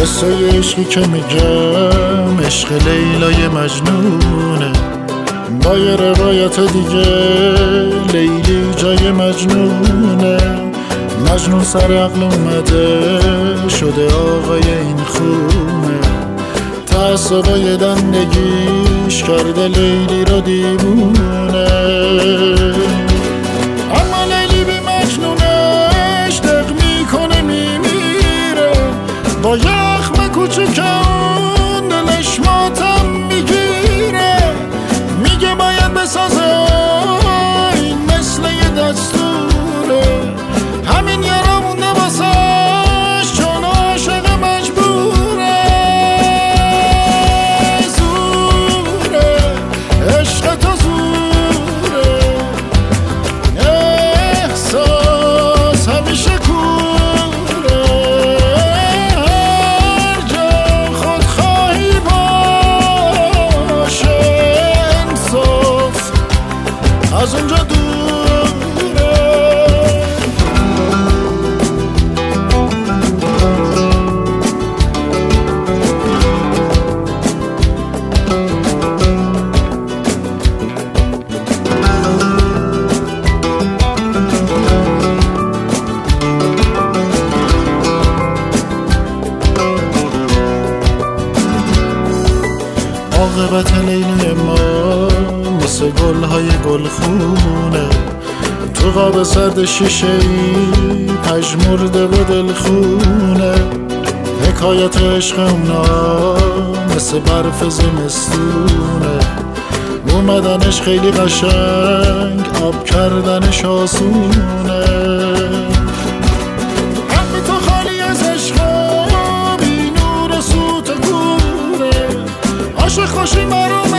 قصه عشقی که میگم عشق لیلای مجنونه، با یه روایت دیگه لیلی جای مجنونه. مجنون سر عقل اومده شده آقای این خونه، تعصبای دندگیش کرده لیلی رو دیوونه. اما لیلی بی مجنونش دق میکنه میمیره، با یخم کوچکم دلش ماتم میگیره. میگه باید بسازه این مثل یه دستوره، همین یارا مونده واسش چون عاشق مجبوره. زوره عشق تو زوره، احساس همیشه کوره. هر جا خودخواهی باشه انصاف از اونجا دوره. عاقبت لیلی ما مثل گلهای گلخونه، تو قاب سرد شیشه‌ای پژمرده و دلخونه. حکایت عشق اونا مثل برف زمستونه، اومدنش خیلی قشنگ آب کردنش آسونه. قلب تو خالی از عشق بی نور و سوت کوره، عاشق باشی مرا